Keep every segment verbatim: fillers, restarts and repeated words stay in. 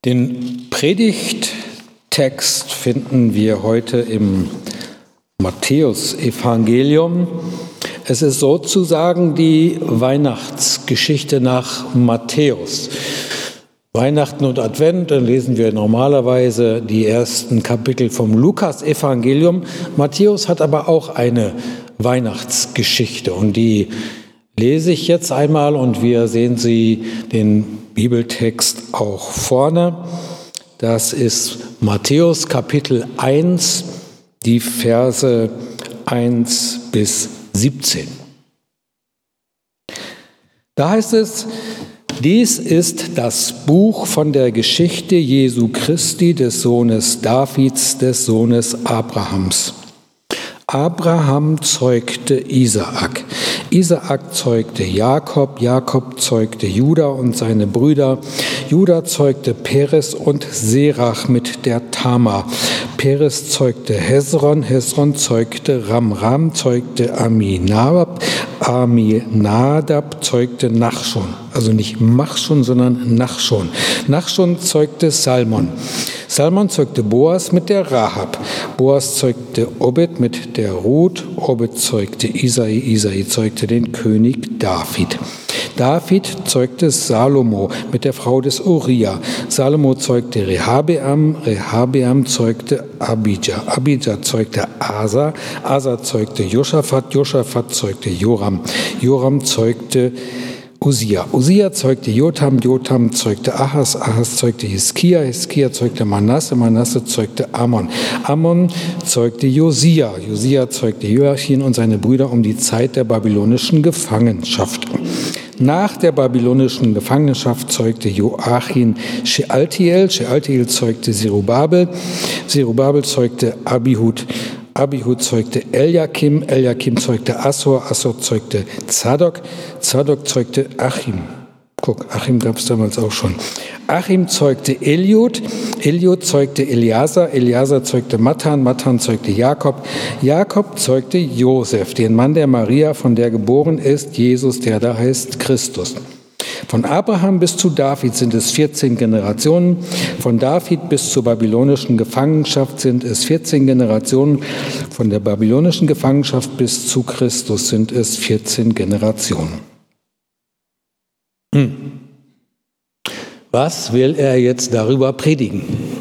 Den Predigttext finden wir heute im Matthäus-Evangelium. Es ist sozusagen die Weihnachtsgeschichte nach Matthäus. Weihnachten und Advent, dann lesen wir normalerweise die ersten Kapitel vom Lukas-Evangelium. Matthäus hat aber auch eine Weihnachtsgeschichte und die lese ich jetzt einmal und wir sehen sie, den Bibeltext auch vorne. Das ist Matthäus Kapitel eins, die Verse eins bis siebzehn. Da heißt es: Dies ist das Buch von der Geschichte Jesu Christi, des Sohnes Davids, des Sohnes Abrahams. Abraham zeugte Isaak. Isaak zeugte Jakob, Jakob zeugte Juda und seine Brüder. Juda zeugte Peres und Serach mit der Tamar. Peres zeugte Hesron, Hesron zeugte Ram, Ram zeugte Aminadab, Aminadab zeugte Nachschon. Also nicht Machschon, sondern Nachschon. Nachschon zeugte Salmon. Salmon zeugte Boas mit der Rahab. Boas zeugte Obed mit der Ruth. Obed zeugte Isai. Isai zeugte den König David. David zeugte Salomo mit der Frau des Uria. Salomo zeugte Rehabeam. Rehabeam zeugte Abijah. Abijah zeugte Asa. Asa zeugte Josaphat. Josaphat zeugte Joram. Joram zeugte Usia. Usia zeugte Jotham, Jotham zeugte Ahas, Ahas zeugte Hiskia, Hiskia zeugte Manasse, Manasse zeugte Amon. Amon zeugte Josia, Josia zeugte Joachim und seine Brüder um die Zeit der babylonischen Gefangenschaft. Nach der babylonischen Gefangenschaft zeugte Joachim Shealtiel, Shealtiel zeugte Zerubabel, Zerubabel zeugte Abihud, Abihud zeugte Eliakim, Eliakim zeugte Assor, Assor zeugte Zadok, Zadok zeugte Achim. Guck, Achim gab es damals auch schon. Achim zeugte Eliud, Eliud zeugte Eleazar, Eleazar zeugte Mathan, Mathan zeugte Jakob, Jakob zeugte Josef, den Mann der Maria, von der geboren ist Jesus, der da heißt Christus. Von Abraham bis zu David sind es vierzehn Generationen. Von David bis zur babylonischen Gefangenschaft sind es vierzehn Generationen. Von der babylonischen Gefangenschaft bis zu Christus sind es vierzehn Generationen. Hm. Was will er jetzt darüber predigen?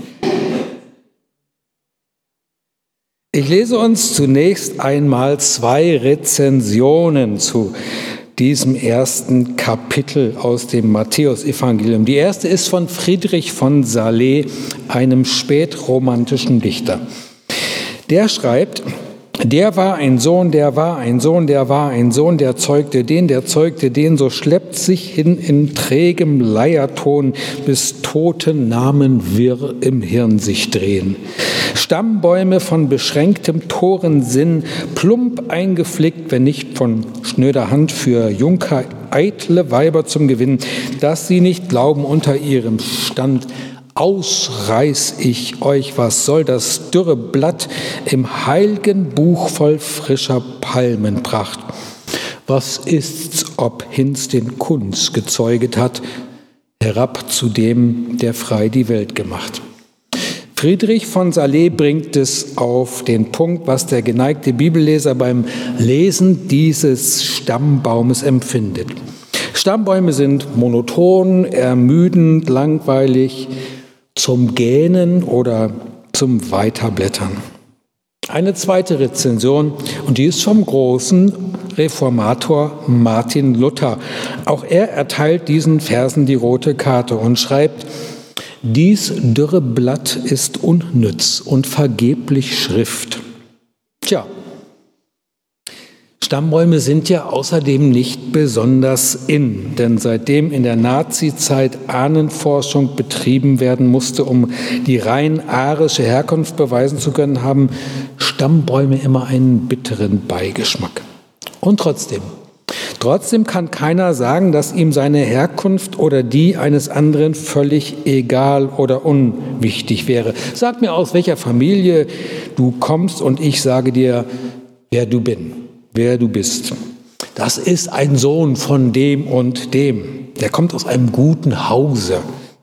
Ich lese uns zunächst einmal zwei Rezensionen zu diesem ersten Kapitel aus dem Matthäus-Evangelium. Die erste ist von Friedrich von Salé, einem spätromantischen Dichter. Der schreibt: Der war ein Sohn, der war ein Sohn, der war ein Sohn, der zeugte den, der zeugte den, so schleppt sich hin in trägem Leierton, bis tote Namen wirr im Hirn sich drehen. Stammbäume von beschränktem Torensinn, plump eingeflickt, wenn nicht von schnöder Hand, für Junker eitle Weiber zum Gewinn, dass sie nicht glauben unter ihrem Stand. Ausreiß ich euch, was soll das dürre Blatt im heilgen Buch voll frischer Palmenpracht? Was ist's, ob Hinz den Kunz gezeuget hat, herab zu dem, der frei die Welt gemacht? Friedrich von Salé bringt es auf den Punkt, was der geneigte Bibelleser beim Lesen dieses Stammbaumes empfindet. Stammbäume sind monoton, ermüdend, langweilig, zum Gähnen oder zum Weiterblättern. Eine zweite Rezension, und die ist vom großen Reformator Martin Luther. Auch er erteilt diesen Versen die rote Karte und schreibt: Dies dürre Blatt ist unnütz und vergeblich Schrift. Tja, Stammbäume sind ja außerdem nicht besonders in, denn seitdem in der Nazizeit Ahnenforschung betrieben werden musste, um die rein arische Herkunft beweisen zu können, haben Stammbäume immer einen bitteren Beigeschmack. Und trotzdem, trotzdem kann keiner sagen, dass ihm seine Herkunft oder die eines anderen völlig egal oder unwichtig wäre. Sag mir, aus welcher Familie du kommst, und ich sage dir, wer du bin. wer du bist. Das ist ein Sohn von dem und dem. Der kommt aus einem guten Hause.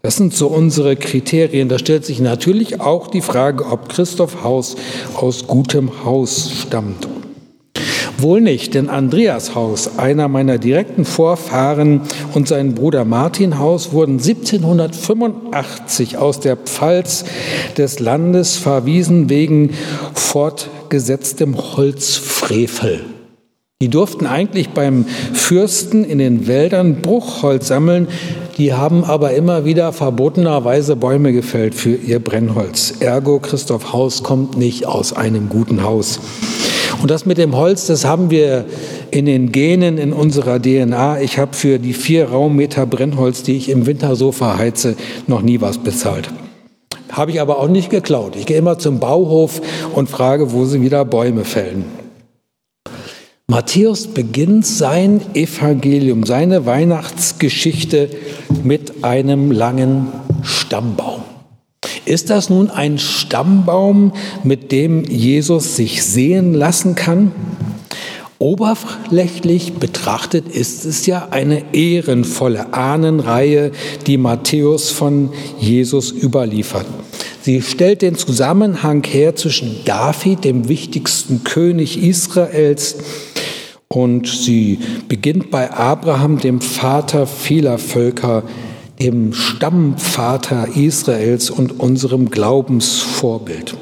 Das sind so unsere Kriterien. Da stellt sich natürlich auch die Frage, ob Christoph Haus aus gutem Haus stammt. Wohl nicht, denn Andreas Haus, einer meiner direkten Vorfahren, und sein Bruder Martin Haus wurden siebzehnhundertfünfundachtzig aus der Pfalz des Landes verwiesen wegen fortgesetztem Holzfrevel. Die durften eigentlich beim Fürsten in den Wäldern Bruchholz sammeln, die haben aber immer wieder verbotenerweise Bäume gefällt für ihr Brennholz. Ergo, Christoph Haus kommt nicht aus einem guten Haus. Und das mit dem Holz, das haben wir in den Genen, in unserer D N A. Ich habe für die vier Raummeter Brennholz, die ich im Winter so verheize, noch nie was bezahlt. Habe ich aber auch nicht geklaut. Ich gehe immer zum Bauhof und frage, wo sie wieder Bäume fällen. Matthäus beginnt sein Evangelium, seine Weihnachtsgeschichte mit einem langen Stammbaum. Ist das nun ein Stammbaum, mit dem Jesus sich sehen lassen kann? Oberflächlich betrachtet ist es ja eine ehrenvolle Ahnenreihe, die Matthäus von Jesus überliefert. Sie stellt den Zusammenhang her zwischen David, dem wichtigsten König Israels, und sie beginnt bei Abraham, dem Vater vieler Völker, dem Stammvater Israels und unserem Glaubensvorbild.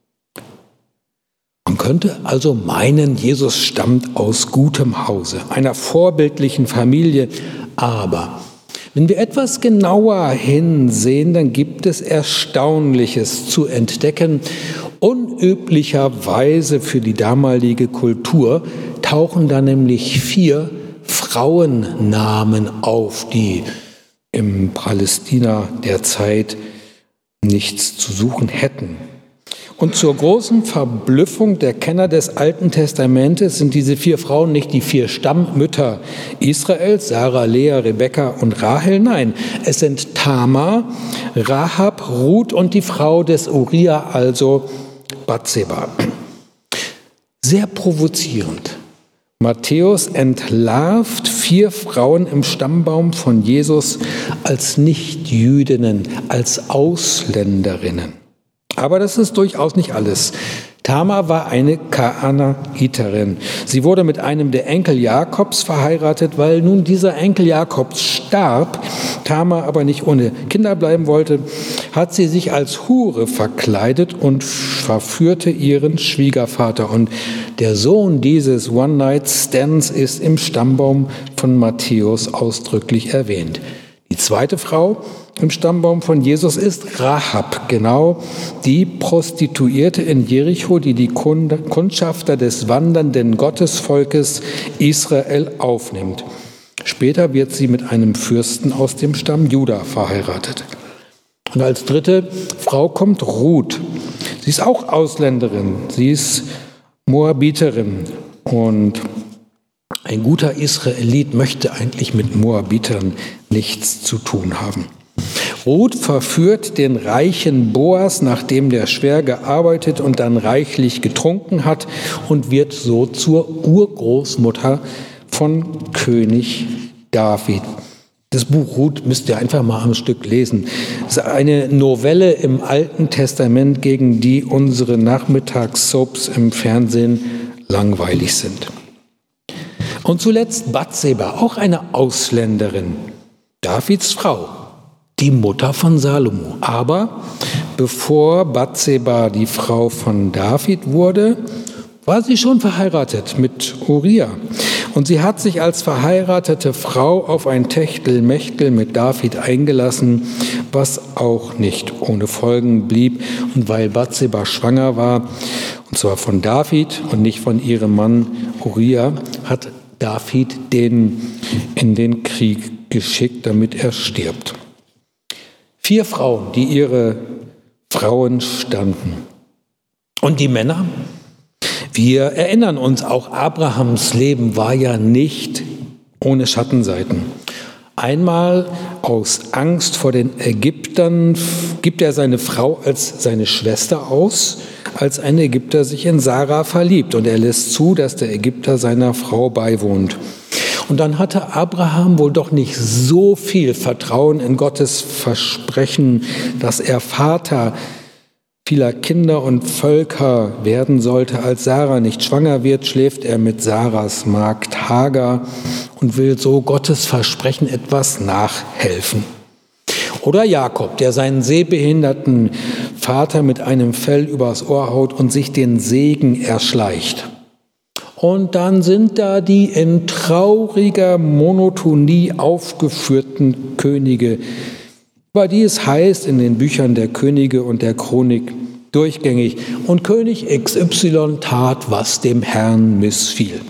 Man könnte also meinen, Jesus stammt aus gutem Hause, einer vorbildlichen Familie. Aber wenn wir etwas genauer hinsehen, dann gibt es Erstaunliches zu entdecken. Unüblicherweise für die damalige Kultur tauchen da nämlich vier Frauennamen auf, die im Palästina der Zeit nichts zu suchen hätten. Und zur großen Verblüffung der Kenner des Alten Testamentes sind diese vier Frauen nicht die vier Stammmütter Israels, Sarah, Lea, Rebekka und Rahel. Nein, es sind Tamar, Rahab, Ruth und die Frau des Uria, also Bathseba. Sehr provozierend. Matthäus entlarvt vier Frauen im Stammbaum von Jesus als Nichtjüdinnen, als Ausländerinnen. Aber das ist durchaus nicht alles. Tamar war eine Kanaaniterin. Sie wurde mit einem der Enkel Jakobs verheiratet, weil nun dieser Enkel Jakobs starb, Tamar aber nicht ohne Kinder bleiben wollte, hat sie sich als Hure verkleidet und verführte ihren Schwiegervater. Und der Sohn dieses One-Night-Stands ist im Stammbaum von Matthäus ausdrücklich erwähnt. Die zweite Frau im Stammbaum von Jesus ist Rahab, genau die Prostituierte in Jericho, die die Kundschafter des wandernden Gottesvolkes Israel aufnimmt. Später wird sie mit einem Fürsten aus dem Stamm Juda verheiratet. Und als dritte Frau kommt Ruth. Sie ist auch Ausländerin, sie ist Moabiterin. Und ein guter Israelit möchte eigentlich mit Moabitern nichts zu tun haben. Ruth verführt den reichen Boas, nachdem der schwer gearbeitet und dann reichlich getrunken hat, und wird so zur Urgroßmutter von König David. Das Buch Ruth müsst ihr einfach mal am Stück lesen. Es ist eine Novelle im Alten Testament, gegen die unsere Nachmittagssoaps im Fernsehen langweilig sind. Und zuletzt Bathseba, auch eine Ausländerin, Davids Frau, die Mutter von Salomo. Aber bevor Bathseba die Frau von David wurde, war sie schon verheiratet mit Uria. Und sie hat sich als verheiratete Frau auf ein Techtelmechtel mit David eingelassen, was auch nicht ohne Folgen blieb. Und weil Bathseba schwanger war, und zwar von David und nicht von ihrem Mann Uria, hat David den in den Krieg geschickt, damit er stirbt. Vier Frauen, die ihre Frauen standen. Und die Männer? Wir erinnern uns, auch Abrahams Leben war ja nicht ohne Schattenseiten. Einmal aus Angst vor den Ägyptern gibt er seine Frau als seine Schwester aus, als ein Ägypter sich in Sarah verliebt. Und er lässt zu, dass der Ägypter seiner Frau beiwohnt. Und dann hatte Abraham wohl doch nicht so viel Vertrauen in Gottes Versprechen, dass er Vater vieler Kinder und Völker werden sollte. Als Sarah nicht schwanger wird, schläft er mit Sarahs Magd Hagar und will so Gottes Versprechen etwas nachhelfen. Oder Jakob, der seinen sehbehinderten Vater mit einem Fell übers Ohr haut und sich den Segen erschleicht. Und dann sind da die in trauriger Monotonie aufgeführten Könige, über die es heißt in den Büchern der Könige und der Chronik durchgängig: Und König X Y tat, was dem Herrn missfiel.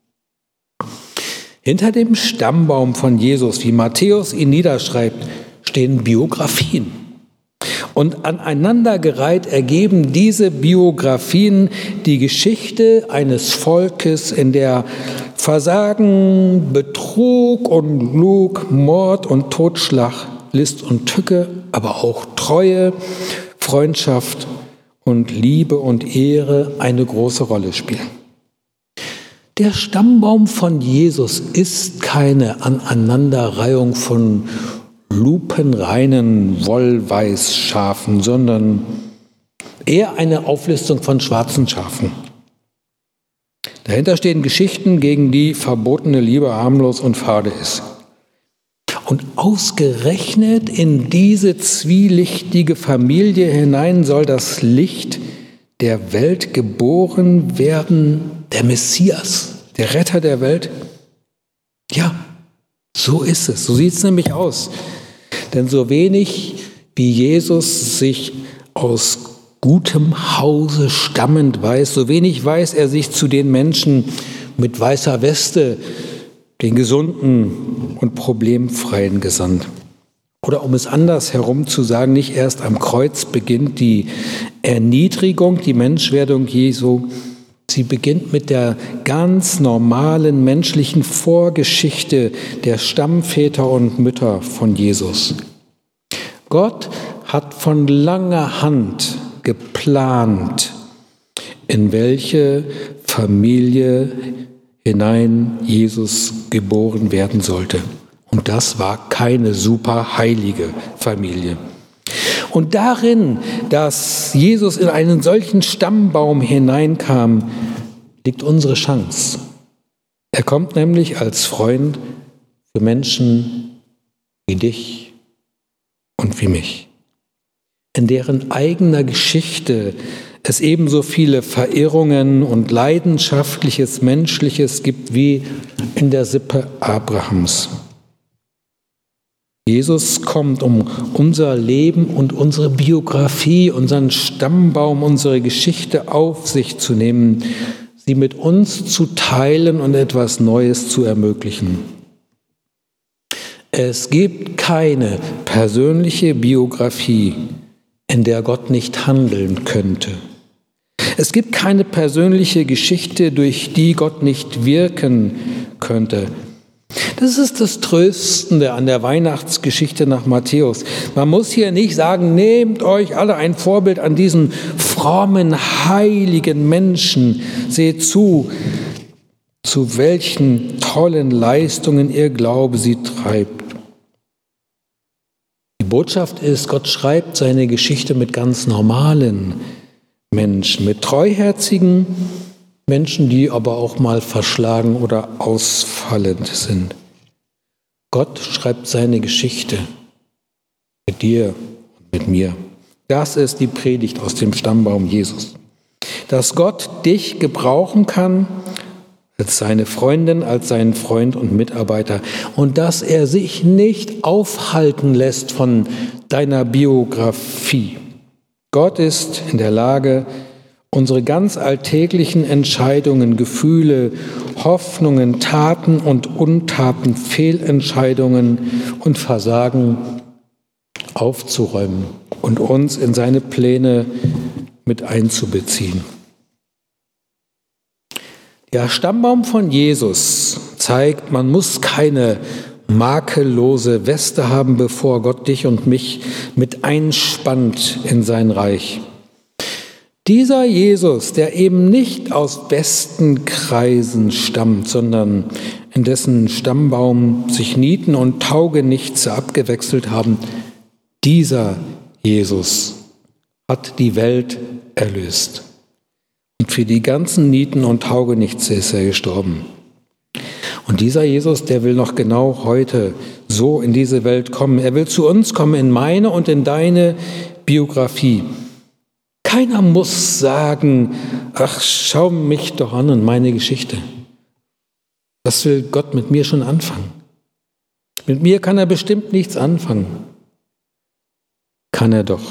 Hinter dem Stammbaum von Jesus, wie Matthäus ihn niederschreibt, stehen Biografien. Und aneinandergereiht ergeben diese Biografien die Geschichte eines Volkes, in der Versagen, Betrug und Lug, Mord und Totschlag, List und Tücke, aber auch Treue, Freundschaft und Liebe und Ehre eine große Rolle spielen. Der Stammbaum von Jesus ist keine Aneinanderreihung von lupenreinen Wollweißschafen, sondern eher eine Auflistung von schwarzen Schafen. Dahinter stehen Geschichten, gegen die verbotene Liebe harmlos und fade ist. Und ausgerechnet in diese zwielichtige Familie hinein soll das Licht der Welt geboren werden, der Messias, der Retter der Welt. Ja, so ist es, so sieht es nämlich aus. Denn so wenig wie Jesus sich aus gutem Hause stammend weiß, so wenig weiß er sich zu den Menschen mit weißer Weste, den Gesunden und Problemfreien gesandt. Oder um es anders herum zu sagen, nicht erst am Kreuz beginnt die Erniedrigung, die Menschwerdung Jesu. Sie beginnt mit der ganz normalen menschlichen Vorgeschichte der Stammväter und Mütter von Jesus. Gott hat von langer Hand geplant, in welche Familie hinein Jesus geboren werden sollte. Und das war keine super heilige Familie. Und darin, dass Jesus in einen solchen Stammbaum hineinkam, liegt unsere Chance. Er kommt nämlich als Freund für Menschen wie dich und wie mich, in deren eigener Geschichte es ebenso viele Verirrungen und leidenschaftliches Menschliches gibt wie in der Sippe Abrahams. Jesus kommt, um unser Leben und unsere Biografie, unseren Stammbaum, unsere Geschichte auf sich zu nehmen, sie mit uns zu teilen und etwas Neues zu ermöglichen. Es gibt keine persönliche Biografie, in der Gott nicht handeln könnte. Es gibt keine persönliche Geschichte, durch die Gott nicht wirken könnte. Das ist das Tröstende an der Weihnachtsgeschichte nach Matthäus. Man muss hier nicht sagen, nehmt euch alle ein Vorbild an diesen frommen, heiligen Menschen. Seht zu, zu welchen tollen Leistungen ihr Glaube sie treibt. Die Botschaft ist, Gott schreibt seine Geschichte mit ganz normalen Menschen, mit treuherzigen Menschen, die aber auch mal verschlagen oder ausfallend sind. Gott schreibt seine Geschichte mit dir und mit mir. Das ist die Predigt aus dem Stammbaum Jesus. Dass Gott dich gebrauchen kann als seine Freundin, als seinen Freund und Mitarbeiter und dass er sich nicht aufhalten lässt von deiner Biografie. Gott ist in der Lage, unsere ganz alltäglichen Entscheidungen, Gefühle, Hoffnungen, Taten und Untaten, Fehlentscheidungen und Versagen aufzuräumen und uns in seine Pläne mit einzubeziehen. Der Stammbaum von Jesus zeigt, man muss keine makellose Weste haben, bevor Gott dich und mich mit einspannt in sein Reich. Dieser Jesus, der eben nicht aus besten Kreisen stammt, sondern in dessen Stammbaum sich Nieten und Taugenichtse abgewechselt haben, dieser Jesus hat die Welt erlöst. Und für die ganzen Nieten und Taugenichtse ist er gestorben. Und dieser Jesus, der will noch genau heute so in diese Welt kommen. Er will zu uns kommen, in meine und in deine Biografie. Keiner muss sagen, ach, schau mich doch an und meine Geschichte. Das will Gott mit mir schon anfangen. Mit mir kann er bestimmt nichts anfangen. Kann er doch.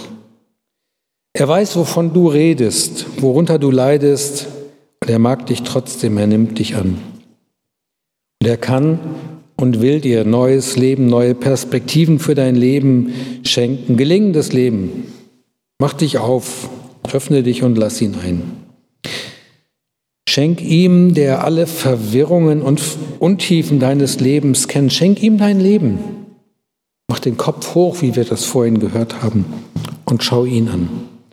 Er weiß, wovon du redest, worunter du leidest, und er mag dich trotzdem, er nimmt dich an. Und er kann und will dir neues Leben, neue Perspektiven für dein Leben schenken, gelingendes Leben. Mach dich auf, öffne dich und lass ihn ein. Schenk ihm, der alle Verwirrungen und Untiefen deines Lebens kennt, schenk ihm dein Leben. Mach den Kopf hoch, wie wir das vorhin gehört haben, und schau ihn an.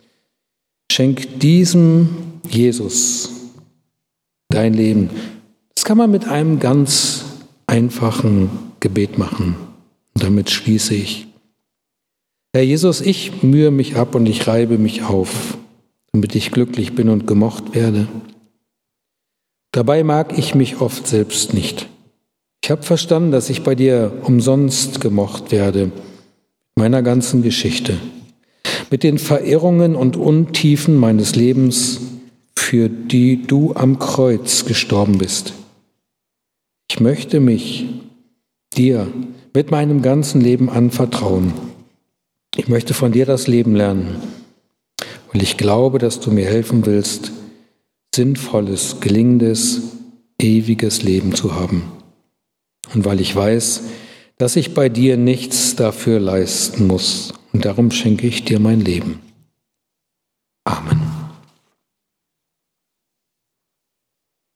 Schenk diesem Jesus dein Leben. Das kann man mit einem ganz einfachen Gebet machen. Und damit schließe ich. Herr Jesus, ich mühe mich ab und ich reibe mich auf, damit ich glücklich bin und gemocht werde. Dabei mag ich mich oft selbst nicht. Ich habe verstanden, dass ich bei dir umsonst gemocht werde, mit meiner ganzen Geschichte, mit den Verirrungen und Untiefen meines Lebens, für die du am Kreuz gestorben bist. Ich möchte mich dir mit meinem ganzen Leben anvertrauen. Ich möchte von dir das Leben lernen, weil ich glaube, dass du mir helfen willst, sinnvolles, gelingendes, ewiges Leben zu haben. Und weil ich weiß, dass ich bei dir nichts dafür leisten muss. Und darum schenke ich dir mein Leben. Amen.